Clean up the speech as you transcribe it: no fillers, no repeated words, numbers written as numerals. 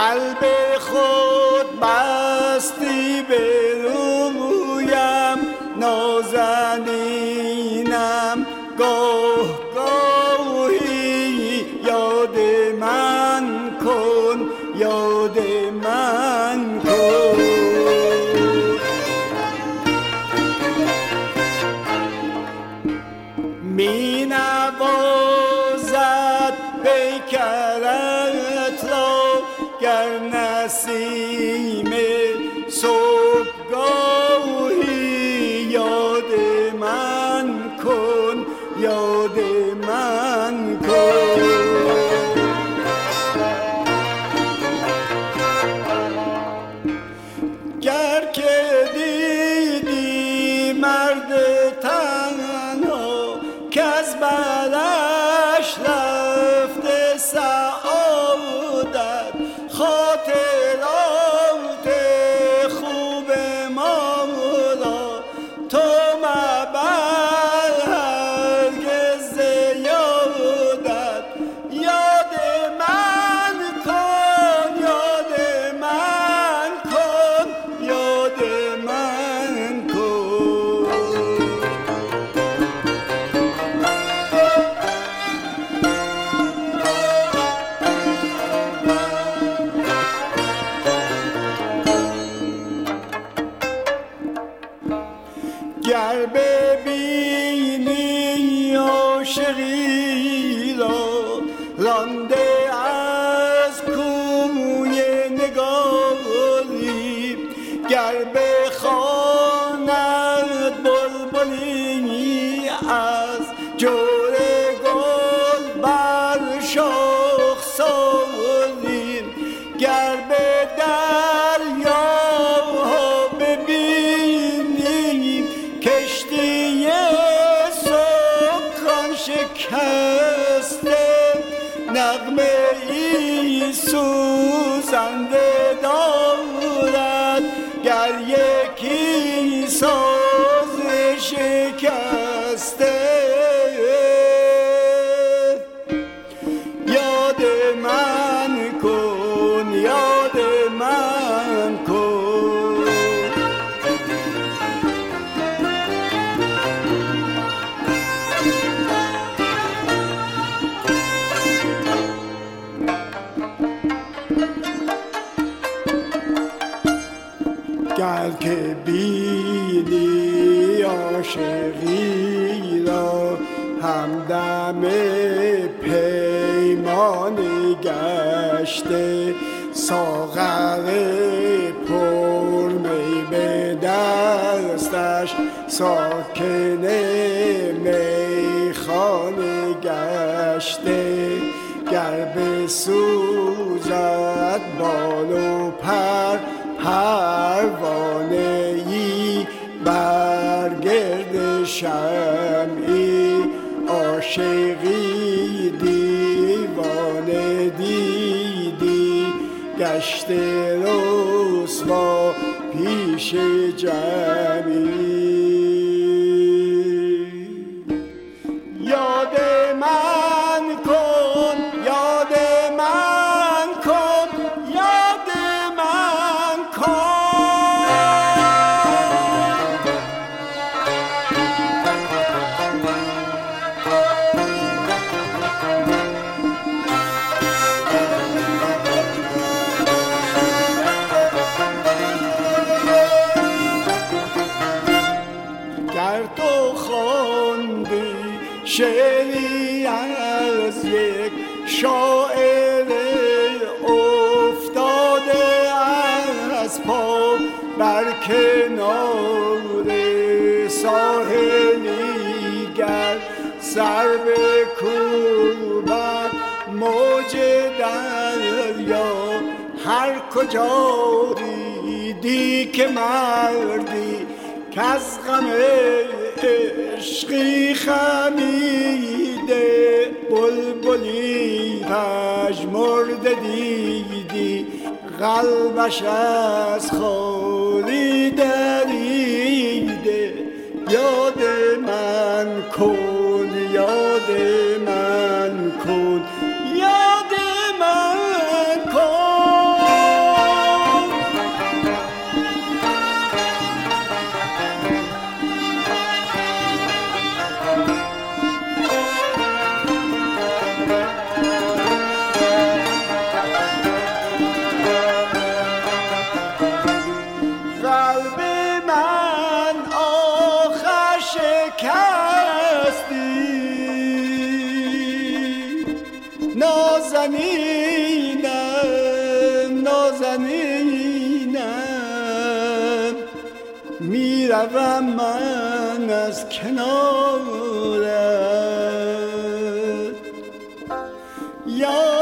قلب خود بستی به رویم نازنینم گاه گاهی یاد من کن یاد من کن می نوازد پیکرت را گر نسیم صبحگاهی یاد من کن یاد من کن گر که دیدی مرد تنها که از برش رفته سعادت خاطرات خوب ما را تو مبر هرگز یادت یاد من کن یاد من کن یاد من کن گر ببینی عاشقی را رانده از کوی نگاری گر بخواند بلبلی از جور گل بر شاخساری گر به دریاها ببینی کشتی سکان شکسته نغمه ای سوزنده دارد گر یکی ساز شکسته یاد من کن یاد من کن گر که بینی عاشقی را همدم پیمانی گشته ساغر پر می به دستش ساکن میخانه گشته گر بسوزد بال و پر پروانه ای بر گرد شمعی عاشقی دیوانه دیدی گشته رسوا پیش جمعی یاد من کن یاد من کن یاد من کن گر تو خواندی شعری از یک شاعر افتاده از پا بر کنار ساحلی گر سر بکوبد موج دریا هر کجا دیدی که مردی که از غم عشقی خمیده بلبلی پژمرده دیدی قلبش از خالی دریده یاد من کن یاد من کن یاد من کن ببینم میروم من از کنارت. یا